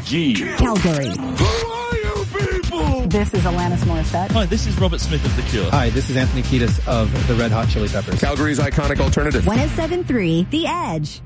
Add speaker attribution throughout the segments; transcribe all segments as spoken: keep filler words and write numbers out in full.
Speaker 1: G.
Speaker 2: Calgary.
Speaker 1: Who are you people?
Speaker 2: This is Alanis Morissette.
Speaker 3: Hi, this is Robert Smith of The Cure.
Speaker 4: Hi, this is Anthony Kiedis of the Red Hot Chili Peppers.
Speaker 5: Calgary's iconic alternative.
Speaker 2: one oh seven point three The Edge.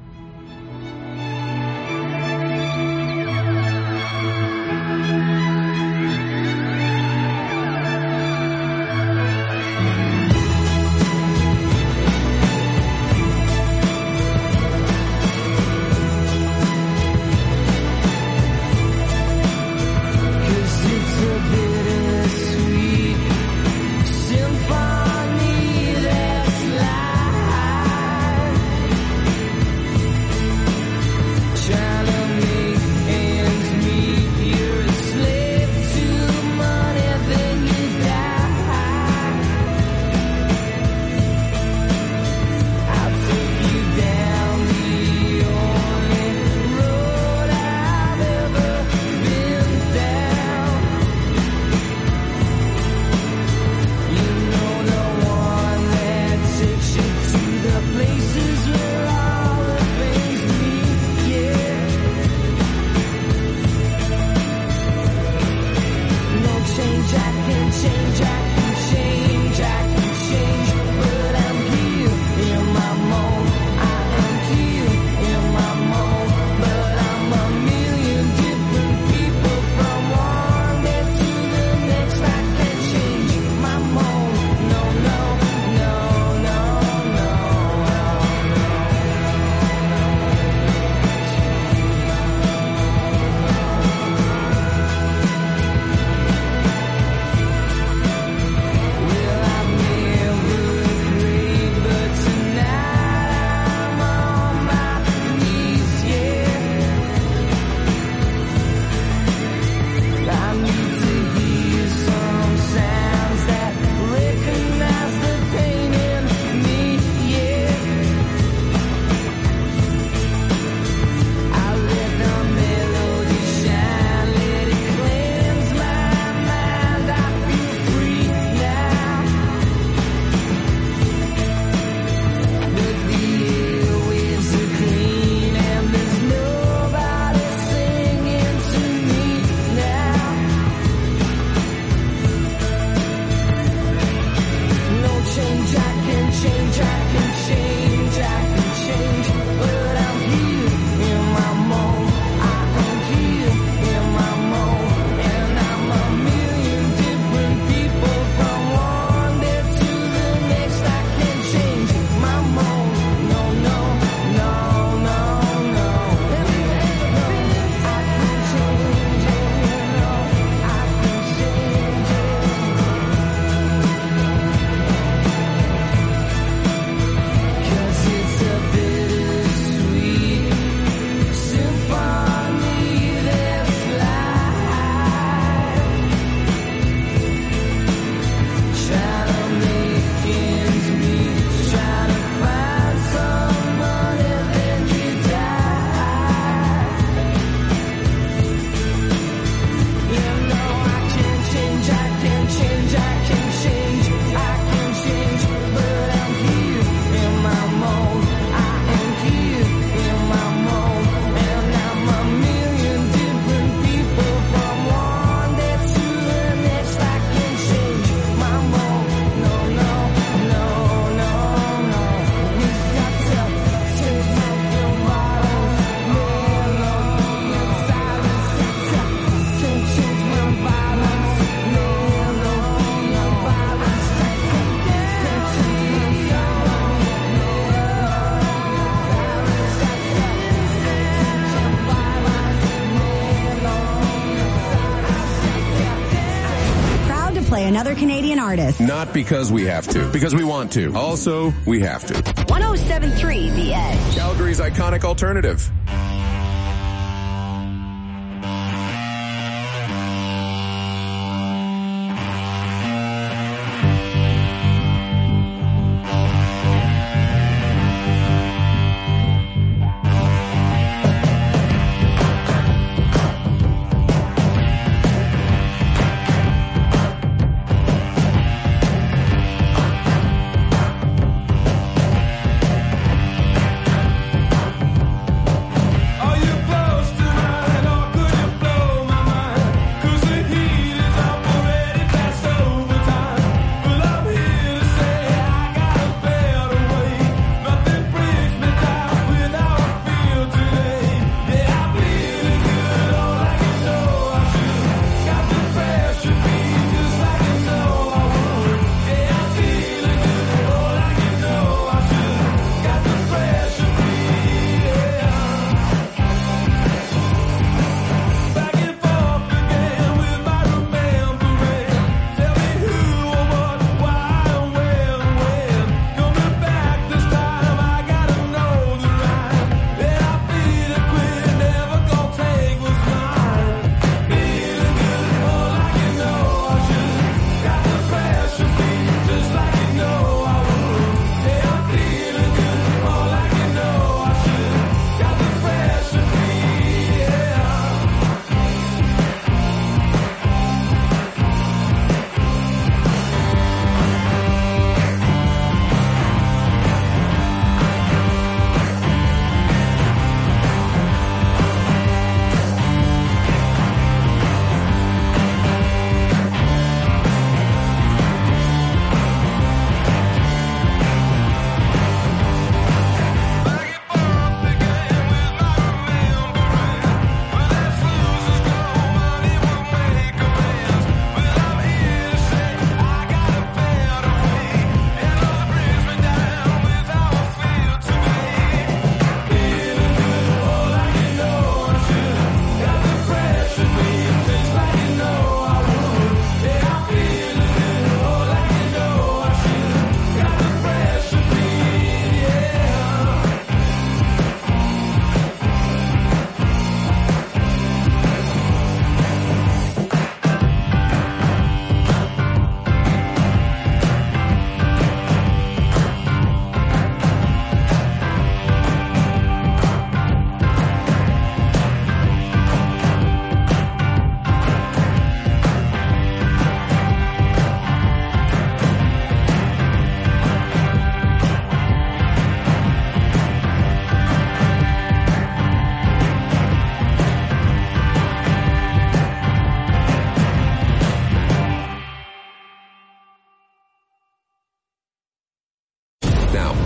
Speaker 2: Another Canadian artist.
Speaker 5: Not because we have to, because we want to. Also, we have to.
Speaker 2: one oh seven point three The Edge.
Speaker 5: Calgary's iconic alternative.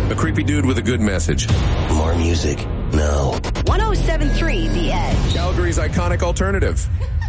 Speaker 5: A creepy dude with a good message.
Speaker 3: More music. No.
Speaker 2: one oh seven point three The Edge.
Speaker 5: Calgary's iconic alternative.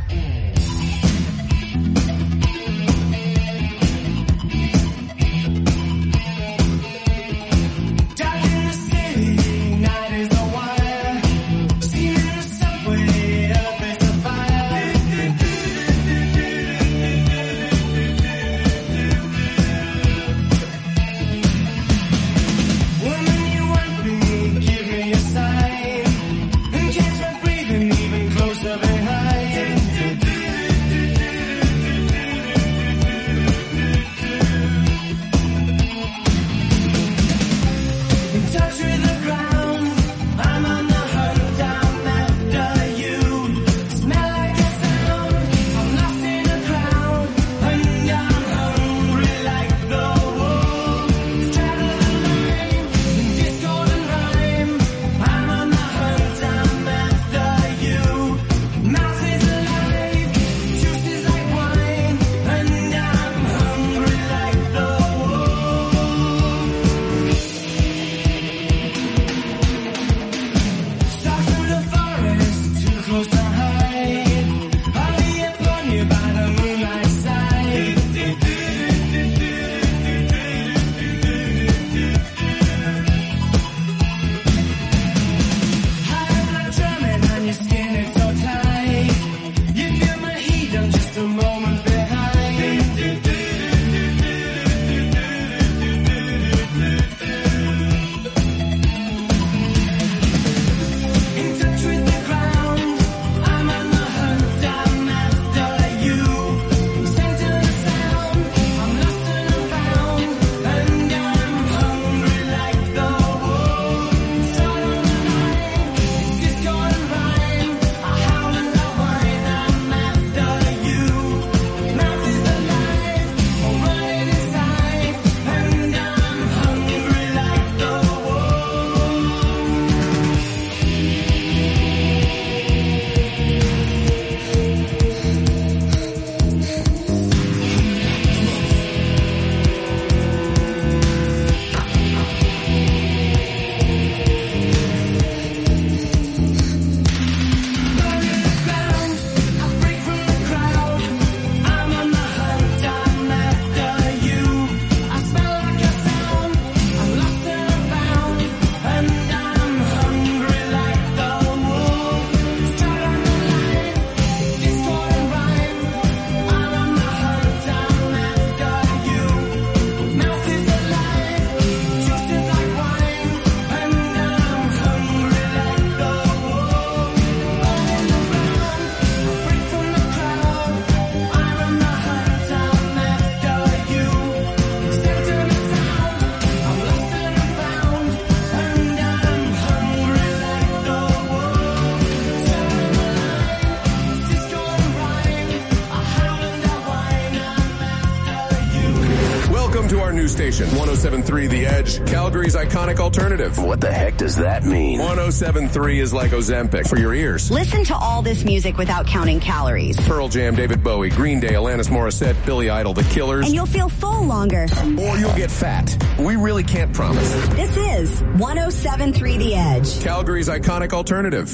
Speaker 5: Station one oh seven point three The Edge, Calgary's iconic alternative.
Speaker 3: What the heck does that mean?
Speaker 5: one oh seven point three is like Ozempic for your ears.
Speaker 2: Listen to all this music without counting calories.
Speaker 5: Pearl Jam, David Bowie, Green Day, Alanis Morissette, Billy Idol, The Killers.
Speaker 2: And you'll feel full longer.
Speaker 5: Or you'll get fat. We really can't promise.
Speaker 2: This is one oh seven point three The Edge.
Speaker 5: Calgary's iconic alternative.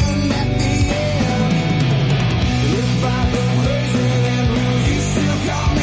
Speaker 6: Call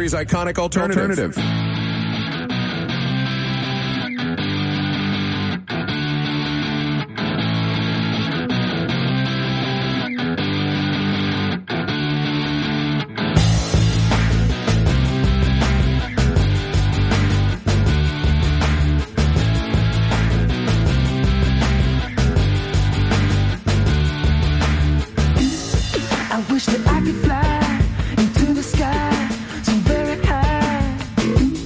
Speaker 5: Calgary's iconic alternative.
Speaker 6: I wish that I could fly into the sky so very high.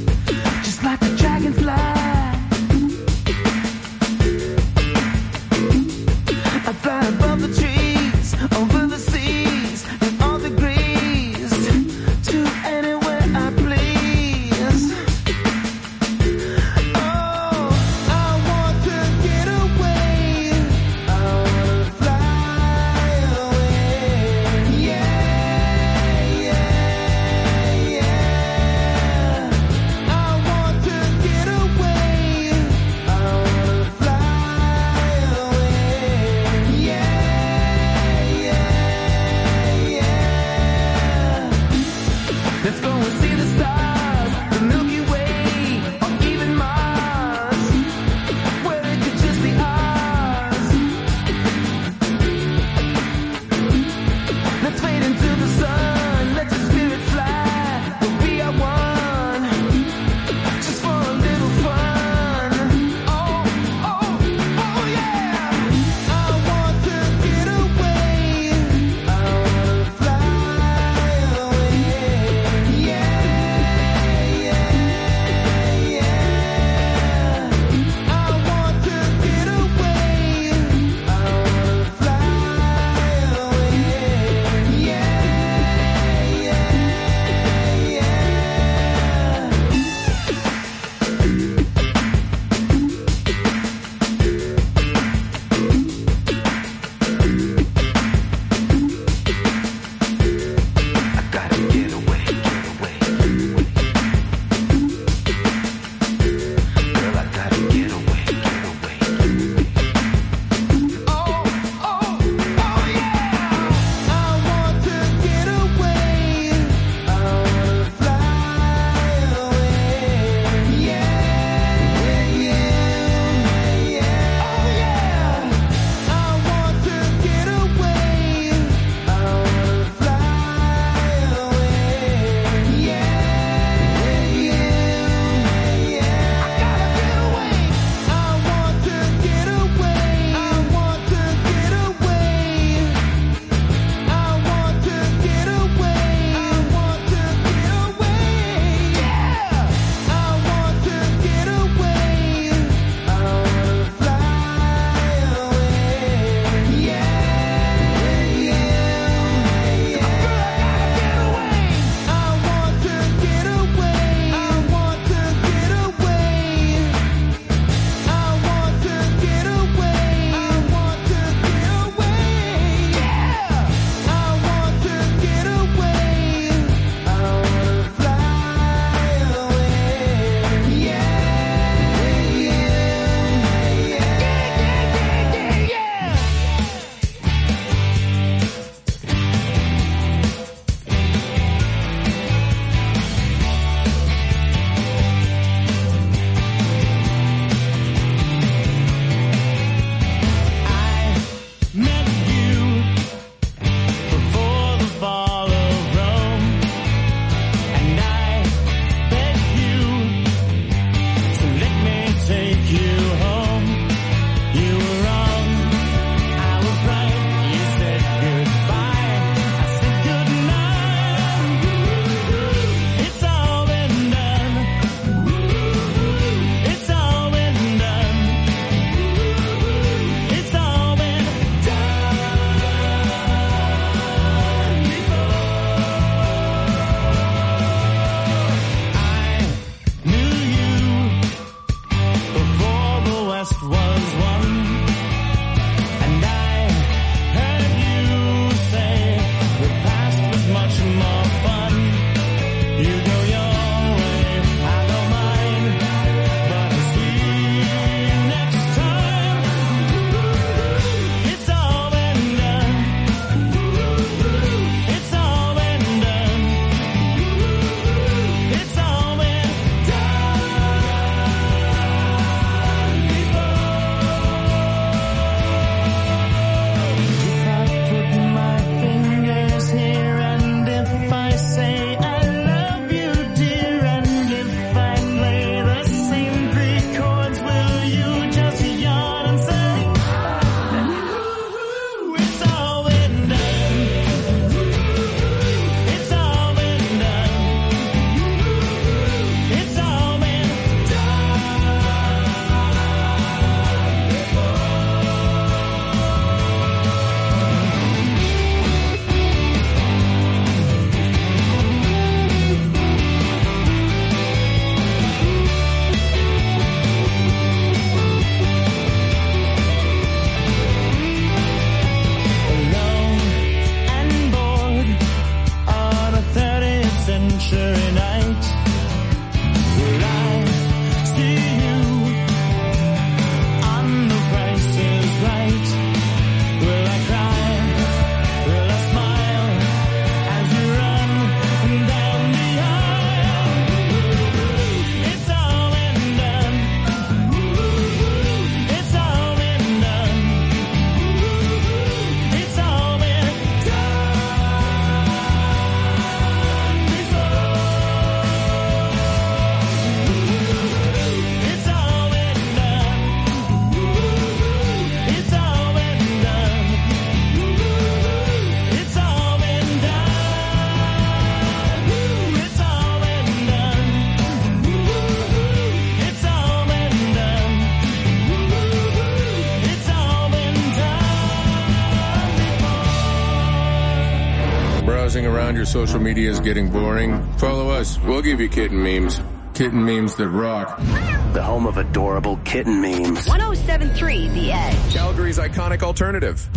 Speaker 5: found your social media is getting boring? Follow us. We'll give you kitten memes. Kitten memes that rock.
Speaker 3: The home of adorable kitten memes.
Speaker 2: one oh seven point three The Edge.
Speaker 5: Calgary's iconic alternative.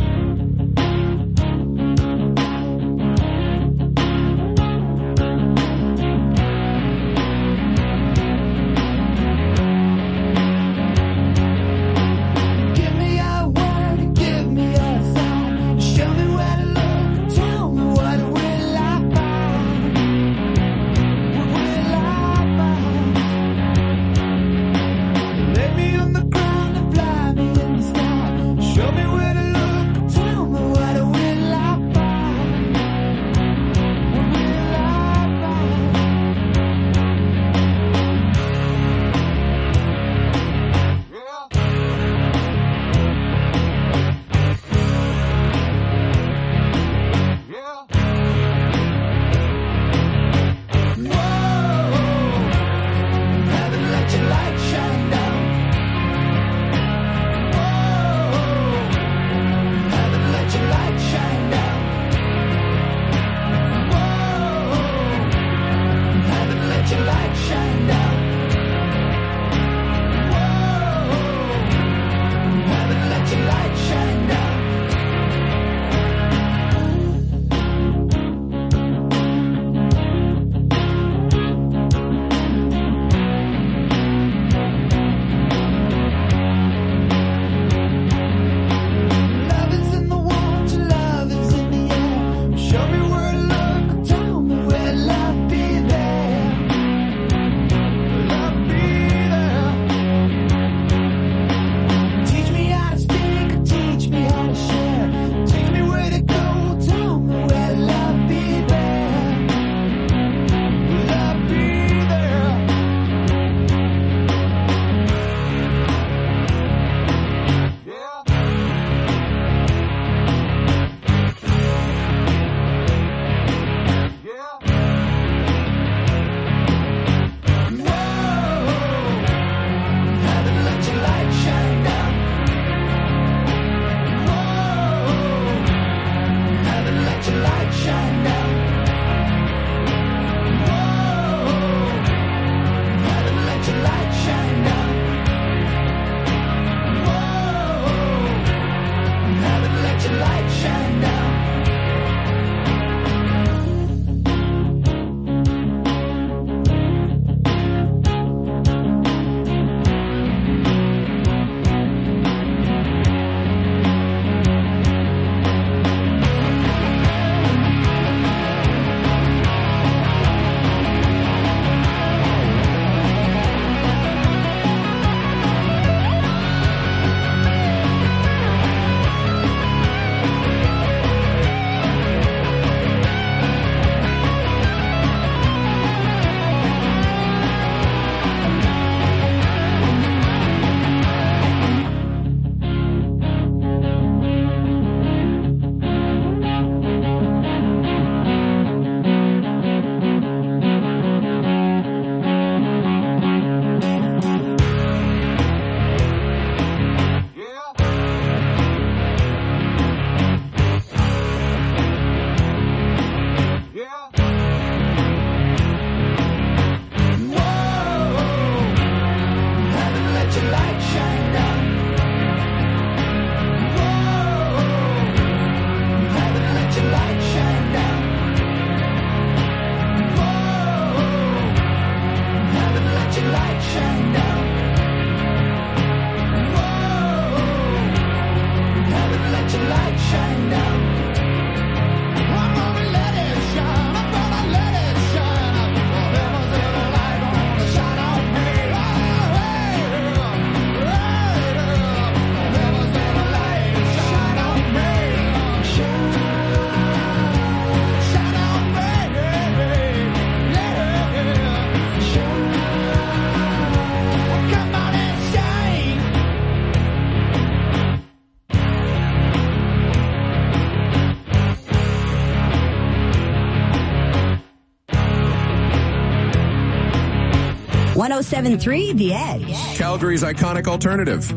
Speaker 2: one oh seven point three The Edge.
Speaker 5: Calgary's iconic alternative.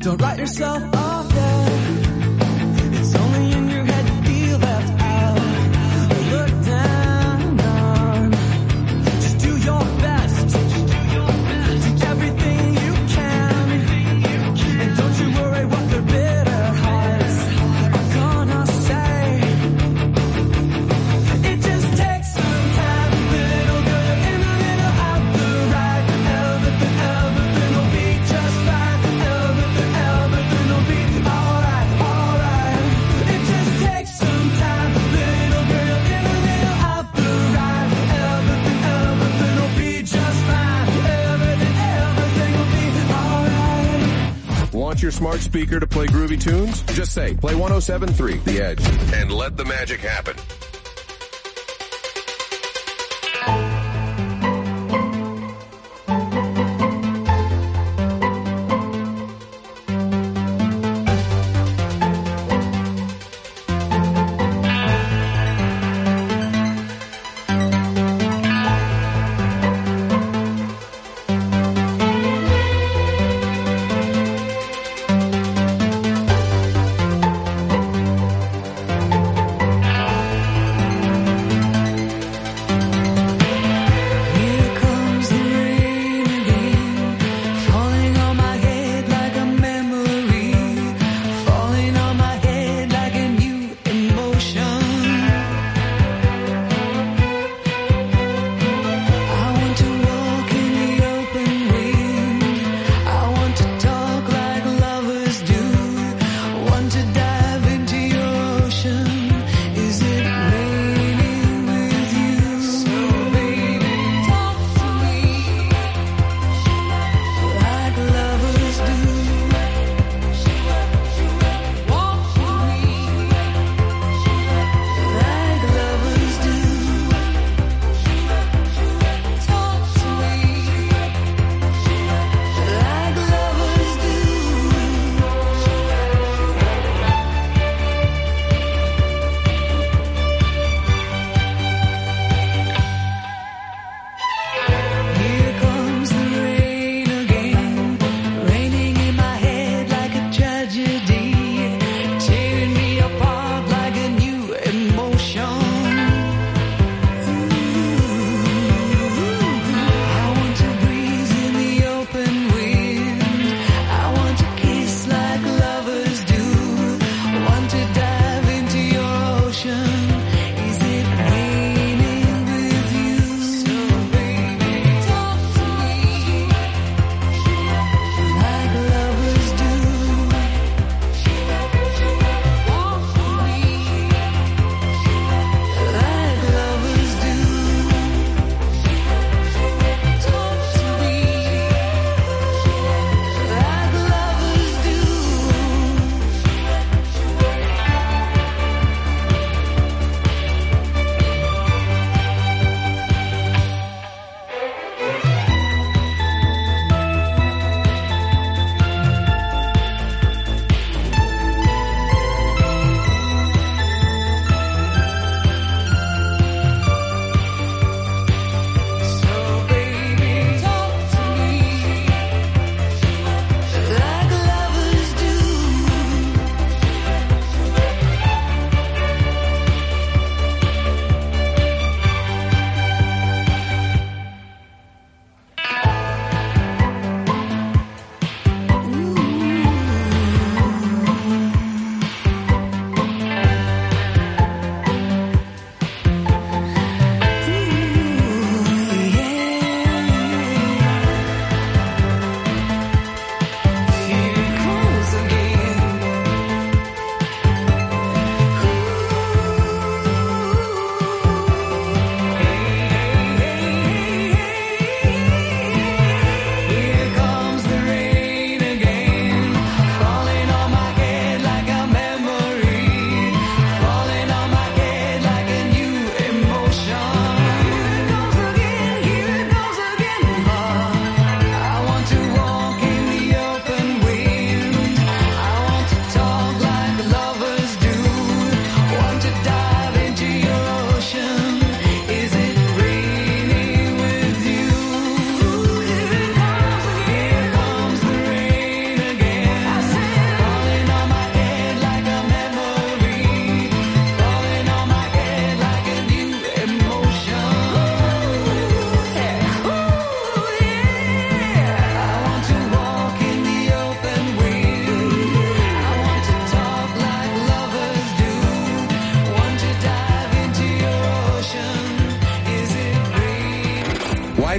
Speaker 6: Don't write yourself off yet. It's only in your head you feel left out. Look down, down. Just do your best. Do everything you can. And don't you worry what their bitter hearts are gonna say. It just takes some time, little girl. You're in the middle of the ride. Everything, everything will be just fine. Everything, everything will be alright, alright. It just takes some time, little girl. You're in the middle of the ride. Everything, everything will be just fine. Everything, everything will be alright.
Speaker 5: Want your smart speaker to play groovy tunes? Just say, play one oh seven point three The Edge, and let the magic happen.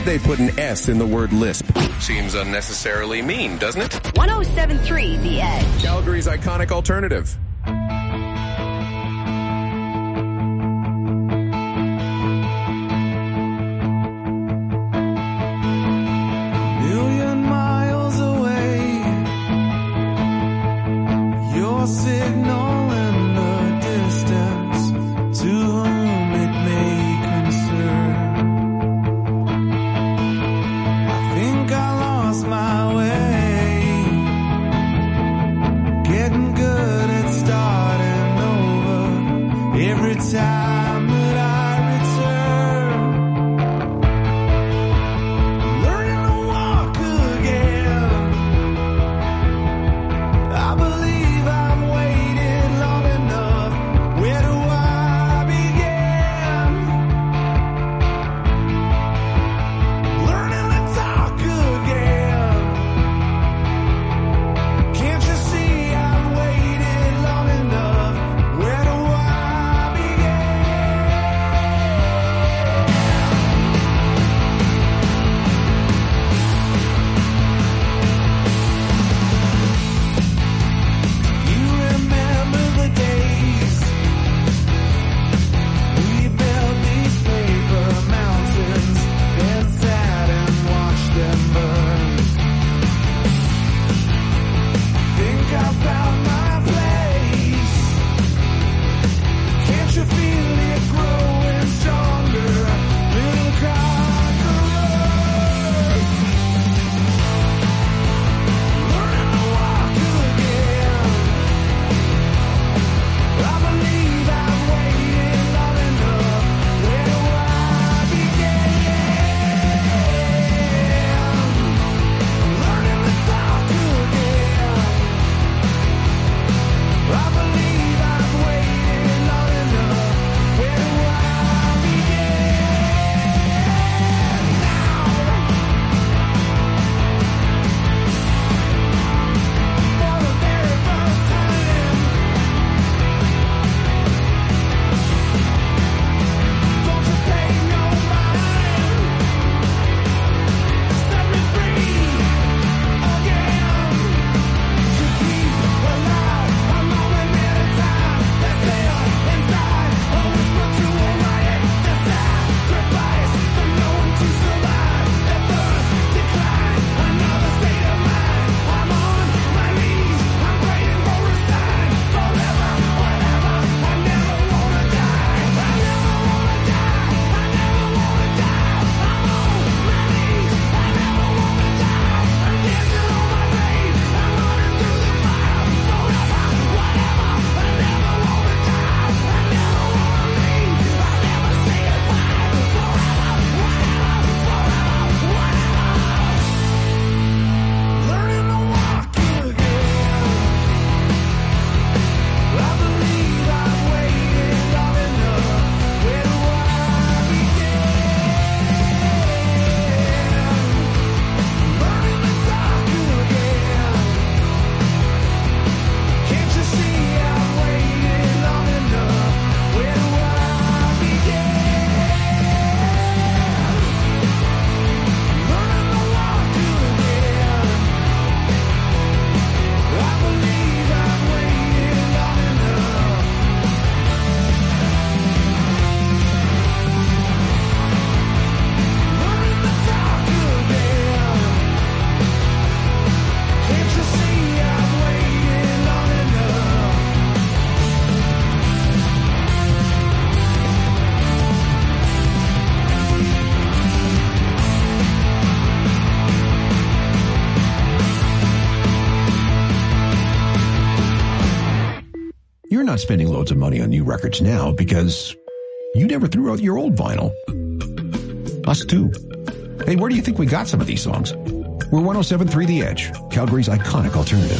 Speaker 5: they put an S in the word lisp? Seems unnecessarily mean, doesn't it?
Speaker 2: one oh seven point three The Edge.
Speaker 5: Calgary's iconic alternative.
Speaker 6: Million miles away, your signal in the distance, to whom it may concern. I think I lost my way, getting good at starting over every time that I return. Learning to walk again. I believe I've waited long enough. Where do I begin? Learning to talk again. Can't you see I've waited long enough? Where do I begin? You remember the days we built these paper mountains, then sat and watched them burn. Think I found my place. Can't you feel it growing stronger, little conqueror? Learning to walk again. I believe I've waited long enough. Where do I begin? Learning to talk again. I believe I've waited long enough. Where do I begin? Now, for the very first time, don't you pay no mind. Set me free again. To keep alive a moment at a time. That's there inside. A whisper to a riot. The sacrifice for knowing to survive. At first decline, another state of mind. I'm on my knees. I'm praying for a sign. Forever, whatever. I never wanna die. I never wanna die. I never wanna die. I'm on my knees. I never wanna die. I'm dancing on my grave. I'm running through the fire. Forever, whatever. I never wanna die. I never wanna leave. I'll never say goodbye. Forever, whatever. Forever, whatever. Learning to walk again. I believe I've waited long enough. Where do I begin? Learning to talk again. Can't you see I've waited long enough? Where do I begin? Learning to walk again. I believe I've waited long enough. Learning to talk again. Can't you see I've waited long enough?
Speaker 7: You're not spending loads of money on new records now because you never threw out your old vinyl. Us too. Hey, where do you think we got some of these songs? We're one oh seven point three The Edge, Calgary's iconic alternative.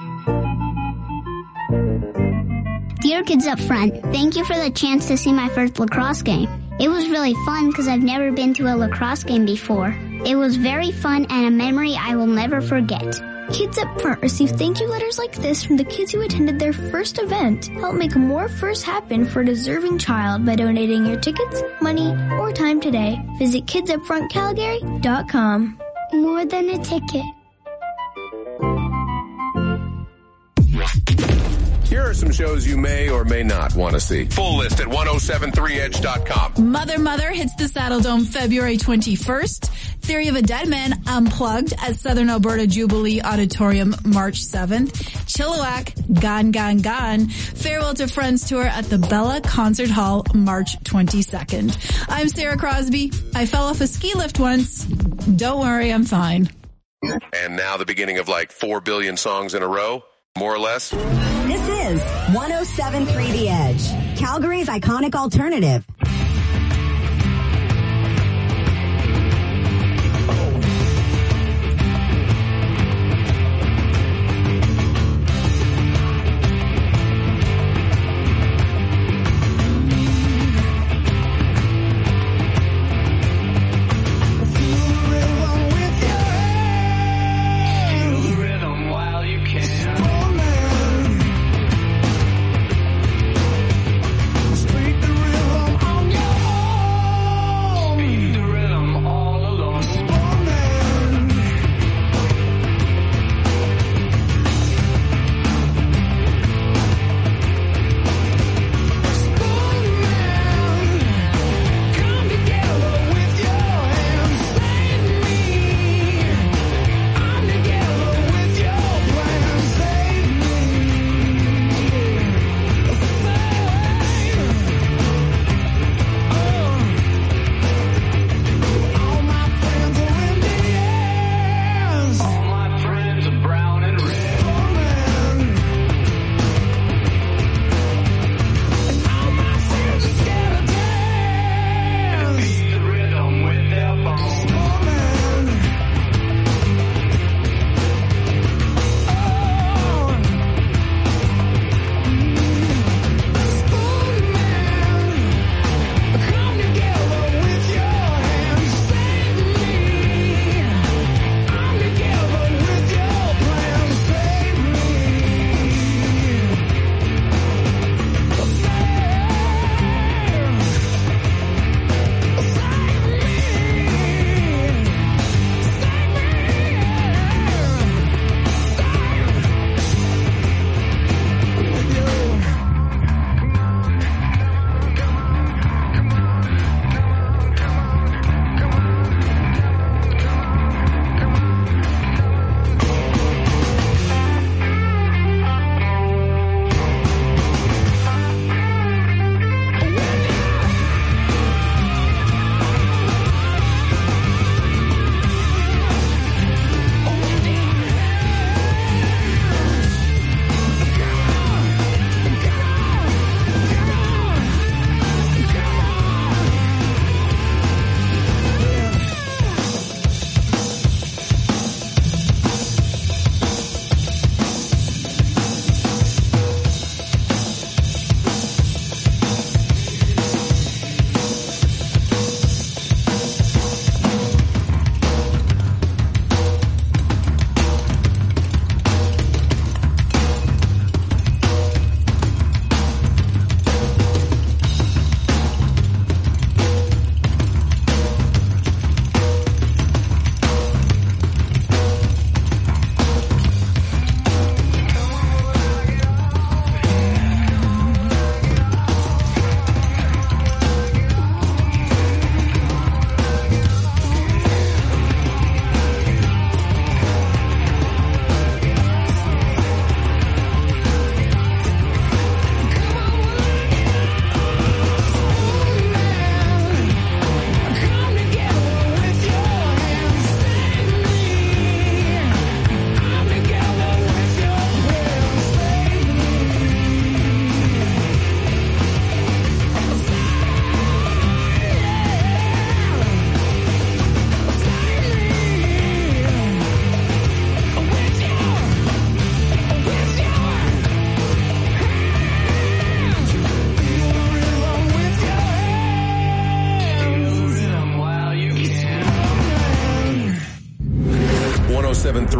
Speaker 8: Dear kids up front, thank you for the chance to see my first lacrosse game. It was really fun because I've never been to a lacrosse game before. It was very fun and a memory I will never forget.
Speaker 9: Kids Up Front receive thank you letters like this from the kids who attended their first event. Help make more firsts happen for a deserving child by donating your tickets, money, or time today. Visit kids up front calgary dot com.
Speaker 8: More than a ticket.
Speaker 10: Here are some shows you may or may not want to see. Full list at ten seventy-three edge dot com.
Speaker 11: Mother Mother hits the Saddle Dome February twenty-first. Theory of a Dead Man Unplugged at Southern Alberta Jubilee Auditorium March seventh. Chilliwack Gone Gone Gone Farewell to Friends Tour at the Bella Concert Hall March twenty-second. I'm Sarah Crosby. I fell off a ski lift once. Don't worry, I'm fine.
Speaker 10: And now the beginning of like four billion songs in a row, more or less.
Speaker 12: This is one oh seven point three The Edge, Calgary's iconic alternative.
Speaker 6: Speak the rhythm on your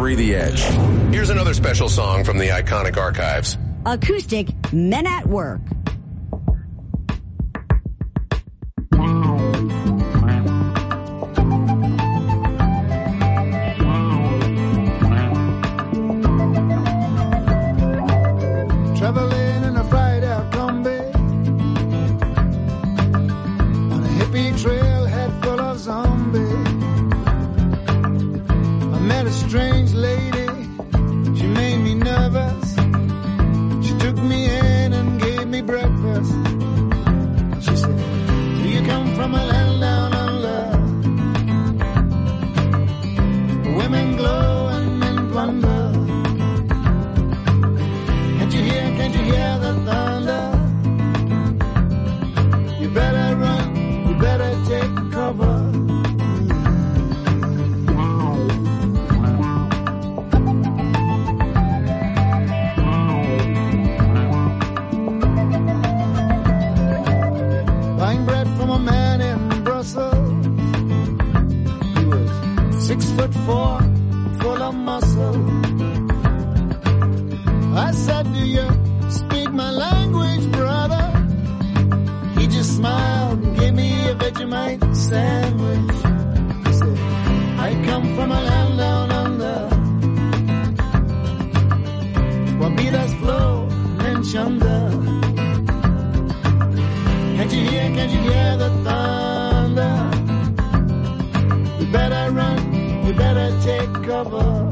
Speaker 10: three The Edge. Here's another special song from the iconic archives.
Speaker 12: Acoustic Men at Work.
Speaker 6: Traveling in a fried out Kombi on a hippie trailhead full of zombies. I met a strange lady, she made me nervous. She took me in and gave me breakfast. She said, do you come from a land down under? Women glow and men plunder. Can't you hear, can't you hear the thunder? You better run, you better take cover. Buying bread from a man in Brussels. He was six foot four, full of muscle. I said, do you speak my language, brother? He just smiled and gave me a Vegemite sandwich. He said, I come from a land down under. Barbados flow and Chunda. Can't you hear, can't you hear the thunder? You better run, you better take cover.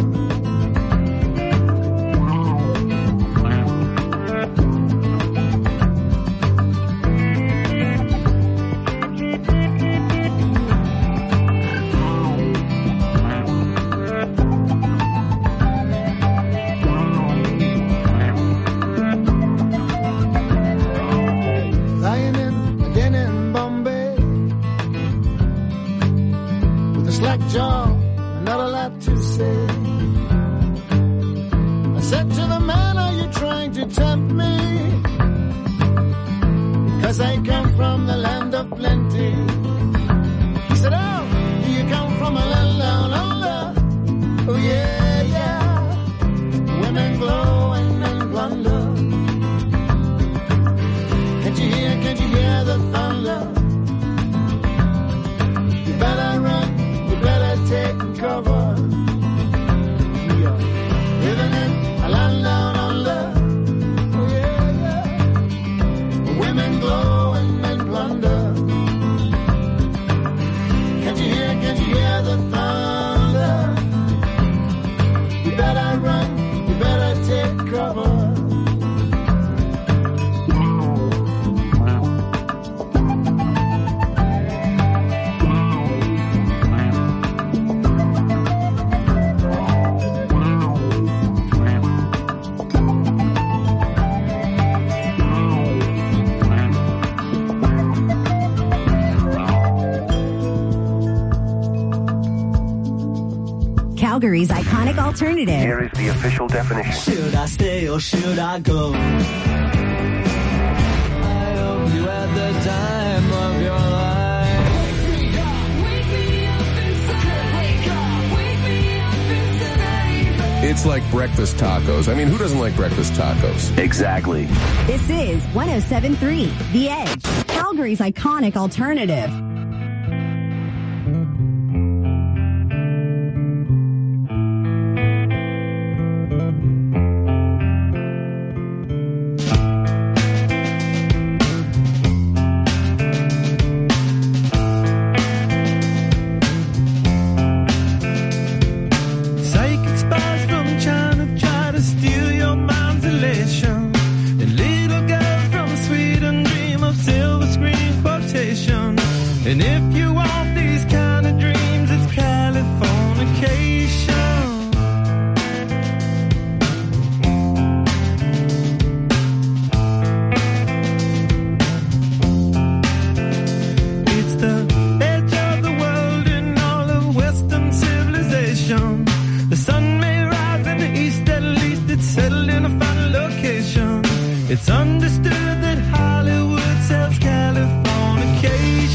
Speaker 6: Lying in a den in Bombay with a slack jaw, not a lot to say. I said to the man, are you trying to tempt me? Because I come from the land of plenty. He said, oh, do you come from a land down under? Oh yeah, yeah. Women glow and men plunder. Can't you hear, can't you hear the thunder? You better run, you better take cover. We are living in a land down under. Oh yeah, yeah. Women glow and men plunder. Can't you hear, can't you hear the thunder? You better run, you better take cover.
Speaker 12: Calgary's iconic alternative.
Speaker 3: Here is the official definition.
Speaker 6: Should I stay or should I go? I hope you had the time of your life. Wake me up, wake me up inside. Wake up, wake me up inside.
Speaker 10: It's like breakfast tacos. I mean, who doesn't like breakfast tacos?
Speaker 3: Exactly.
Speaker 12: This is one oh seven point three The Edge, Calgary's iconic alternative.
Speaker 6: Psychic spies from China try to steal your mind's elation. And little girls from Sweden dream of silver screen quotation. And if you want these kind of dreams, it's Californication. It's the edge of the world in all of Western civilization. The sun may rise in the east, at least it's settled in a final location. It's understood that Hollywood sells Californication.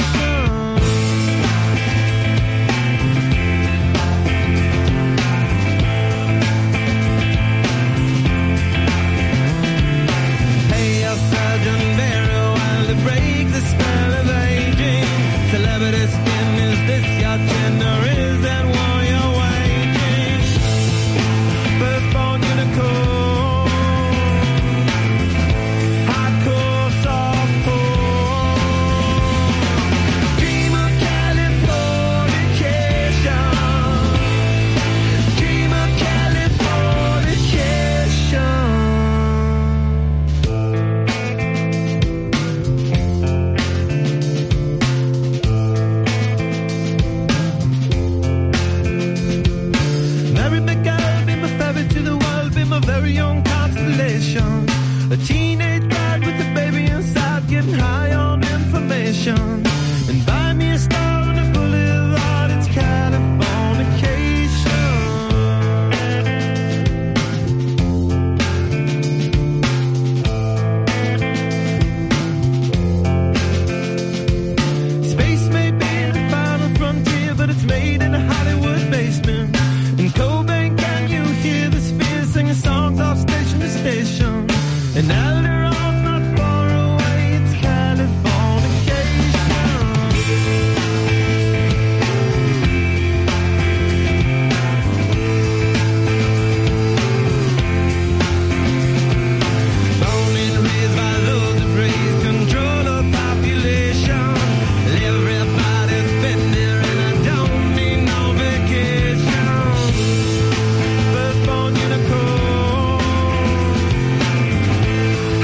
Speaker 6: isolation. A teenage bride with a baby inside, getting high on information. And buy me a star on a boulevard, it's Californication. Space may be the final frontier, but it's made in a Hollywood basement. In Cobain, can you hear the spheres singing songs off station to station? And Alderon's not far away, it's Californication. Born and raised by those that praise control of population. Everybody's been there and I don't need no vacation. Firstborn unicorn.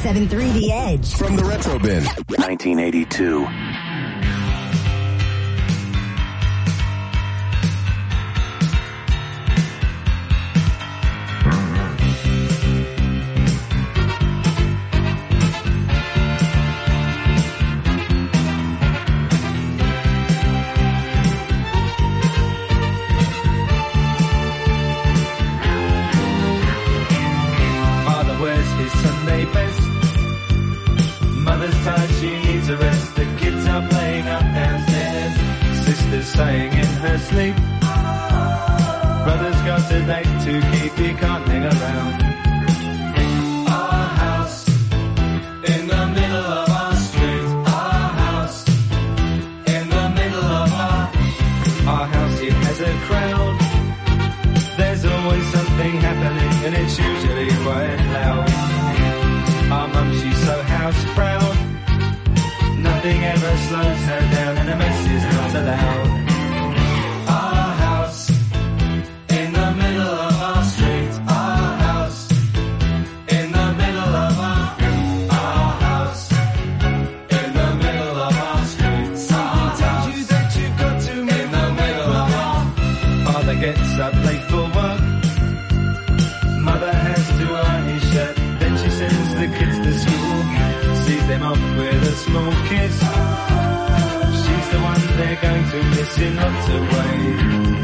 Speaker 12: seven three The Edge.
Speaker 10: From the Retro Bin.
Speaker 3: nineteen eighty-two.
Speaker 6: Father wears his Sunday best. Mother's tired, she needs a rest. The kids are playing up downstairs. Sister's sighing in her sleep. Brother's got a date to keep, he can't hang around. Our house in the middle of our street. Our house in the middle of our Our house, it has a crowd. There's always something happening and it's usually quite loud. Our mum, she's so house proud. Nothing ever slows her down and a mess is not allowed. Our house in the middle of our street. Our house in the middle of our Our house in the middle of our street. Something tells you that you've got to in the middle of our Father gets up late for work. Mother has to iron his shirt. Then she sends the kids to school. Sees them off with a small kiss. She's the one they're going to miss in lots of ways.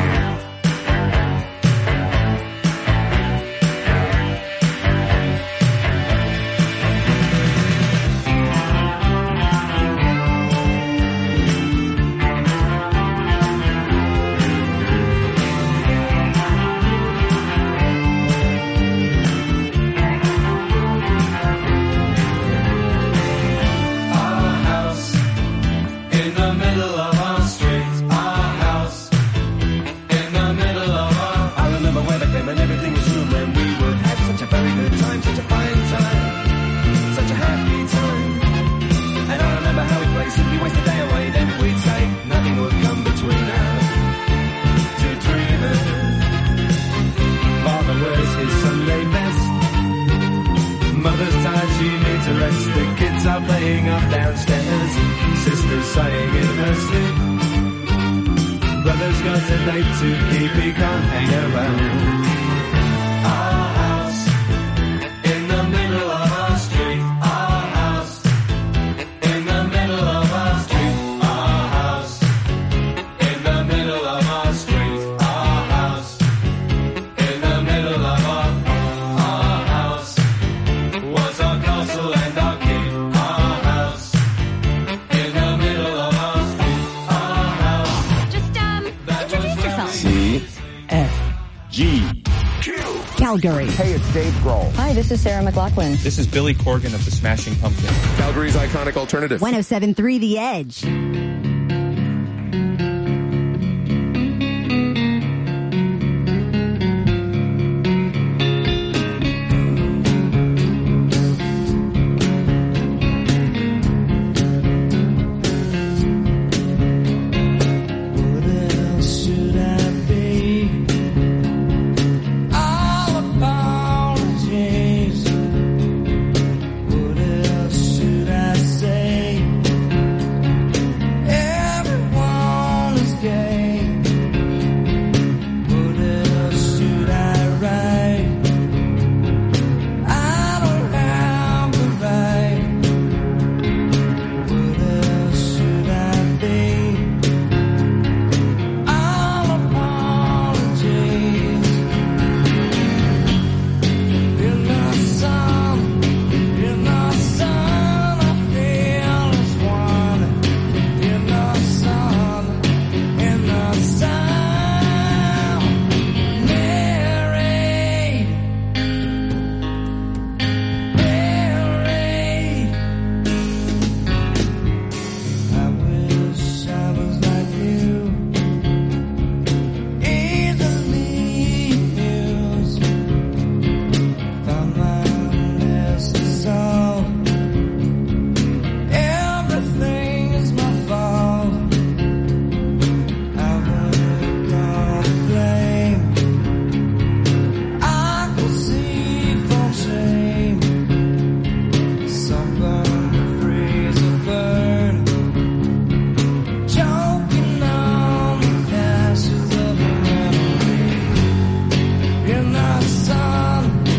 Speaker 6: Our house in the middle of our street. Our house in the middle of our I remember when I came and everything was new and we would have such a very good time, such a fine time, such a happy time. And I remember how we'd play, simply waste the day away, then we'd say nothing would come between us to dreaming. Father wears his Sunday best. Mother's tired, she needs a rest. The kids are playing up downstairs. Sister's sighing in her sleep. Brother's got a date to keep, he can't hang around. Our house in the middle of our street. Our house in the middle of our street. Our house in the middle of our street. Our house in the middle of our Our house was our castle and our keep. Our house in the middle of our street. Our house.
Speaker 2: Just, um, introduce yourself.
Speaker 3: C F G.
Speaker 12: Calgary.
Speaker 13: Hey, it's Dave Grohl.
Speaker 14: Hi, this is Sarah McLachlan.
Speaker 4: This is Billy Corgan of the Smashing Pumpkins.
Speaker 10: Calgary's iconic alternative.
Speaker 12: one oh seven three The Edge.